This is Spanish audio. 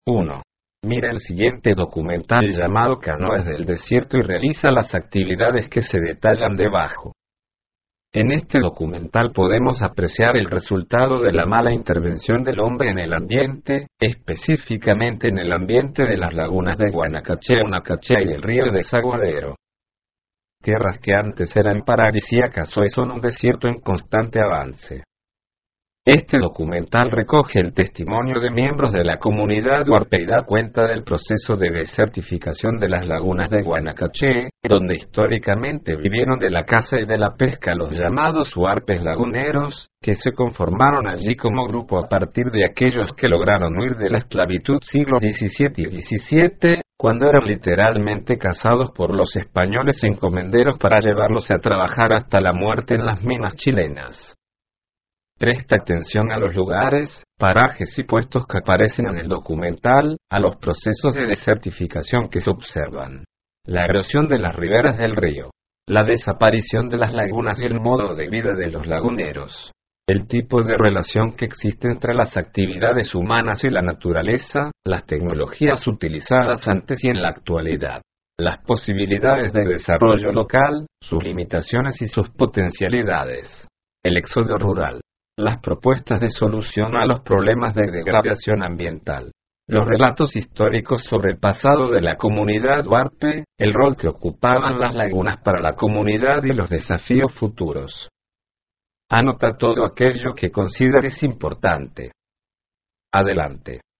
1. Mira el siguiente documental llamado Canoas del Desierto y realiza las actividades que se detallan debajo. En este documental podemos apreciar el resultado de la mala intervención del hombre en el ambiente, específicamente en el ambiente de las lagunas de Guanacaché y el río Desaguadero. Tierras que antes eran paradisíacas hoy son un desierto en constante avance. Este documental recoge el testimonio de miembros de la comunidad huarpe y da cuenta del proceso de desertificación de las lagunas de Guanacaché, donde históricamente vivieron de la caza y de la pesca los llamados huarpes laguneros, que se conformaron allí como grupo a partir de aquellos que lograron huir de la esclavitud siglo XVII y XVII, cuando eran literalmente cazados por los españoles encomenderos para llevarlos a trabajar hasta la muerte en las minas chilenas. Presta atención a los lugares, parajes y puestos que aparecen en el documental, a los procesos de desertificación que se observan. La erosión de las riberas del río. La desaparición de las lagunas y el modo de vida de los laguneros. El tipo de relación que existe entre las actividades humanas y la naturaleza, las tecnologías utilizadas antes y en la actualidad. Las posibilidades de desarrollo local, sus limitaciones y sus potencialidades. El éxodo rural. Las propuestas de solución a los problemas de degradación ambiental. Los relatos históricos sobre el pasado de la comunidad huarpe, el rol que ocupaban las lagunas para la comunidad y los desafíos futuros. Anota todo aquello que consideres importante. Adelante.